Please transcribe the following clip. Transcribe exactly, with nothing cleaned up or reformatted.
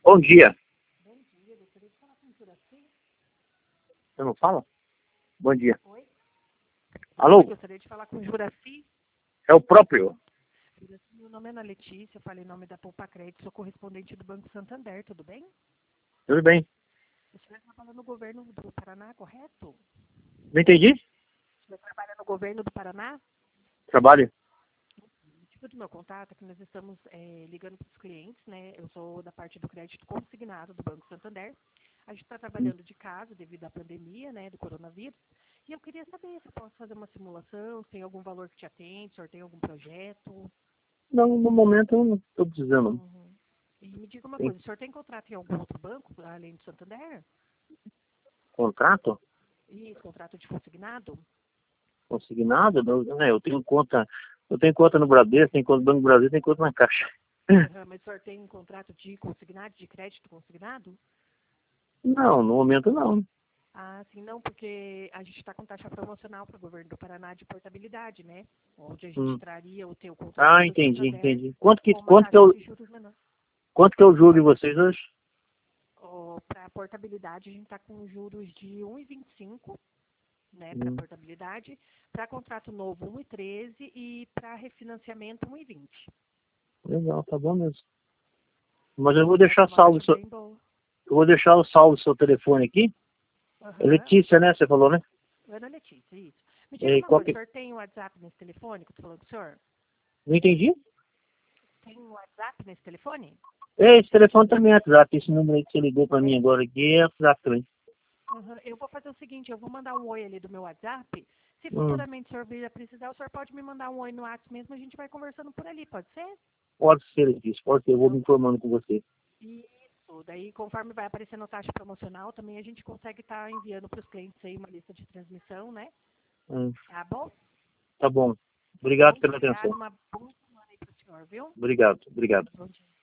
Bom dia. Bom dia, gostaria de falar com o Juraci. Você não fala? Bom dia. Oi? Alô? Eu gostaria de falar com o Juraci. É o próprio. Juraci, meu nome é Ana Letícia, eu falei em nome da Poupa Crédito, sou correspondente do Banco Santander, tudo bem? Tudo bem. O senhor trabalha no governo do Paraná, correto? Não entendi? O senhor trabalha no governo do Paraná? Trabalho. O motivo do meu contato é que nós estamos eh, ligando para os clientes, né? Eu sou da parte do crédito consignado do Banco Santander. A gente está Hum. trabalhando de casa devido à pandemia, né, do coronavírus. E eu queria saber se eu posso fazer uma simulação, se tem algum valor que te atende, se o senhor tem algum projeto. Não, no momento eu não estou precisando. Uhum. E me diga uma Tem coisa, o senhor tem contrato em algum outro banco, além do Santander? contrato? Isso, contrato de consignado? Consignado? Não, né, eu tenho conta. Eu tenho conta no Bradesco, tenho conta no Banco do Brasil, tenho conta na Caixa. Aham, mas o senhor tem um contrato de consignado, de crédito consignado? Não, no momento não. Ah, sim, não, porque a gente está com taxa promocional para o governo do Paraná de portabilidade, né? Onde a gente Hum. traria o teu contrato Ah, do entendi, Santander entendi. Quanto que, com uma quanto que, é taxa o, de juros menor. quanto que é o juro de vocês hoje? Para portabilidade, a gente está com juros de um vírgula vinte e cinco, né, para Hum. portabilidade. Para contrato novo, um vírgula treze e para refinanciamento, um vírgula vinte. Legal, tá bom mesmo. Mas eu vou Então, deixar essa é uma salvo o taxa seu, bem boa. eu vou deixar o salvo o seu telefone aqui. É Aham. Letícia, né? Você falou, né? Ana Letícia, isso. Me diga É, uma qual coisa, o que... senhor tem o WhatsApp nesse telefone que eu estou falando com o senhor? Não entendi? Tem um WhatsApp nesse telefone? É, esse telefone também é WhatsApp. Esse número aí que você ligou pra mim É? agora aqui é WhatsApp também. Uhum. Eu vou fazer o seguinte, eu vou mandar um oi ali do meu WhatsApp. Se Hum, futuramente o senhor vir a precisar, o senhor pode me mandar um oi no WhatsApp mesmo, a gente vai conversando por ali, pode ser? pode ser, Letícia. Pode ser. Eu vou me Então, informando com você. isso. Daí, conforme vai aparecendo a taxa promocional, também a gente consegue estar enviando para os clientes aí uma lista de transmissão, né? Hum, Tá bom? tá bom. Tá Obrigado bom? pela Obrigada, atenção. uma boa semana aí para o senhor, viu? Obrigado, obrigado. Bom dia.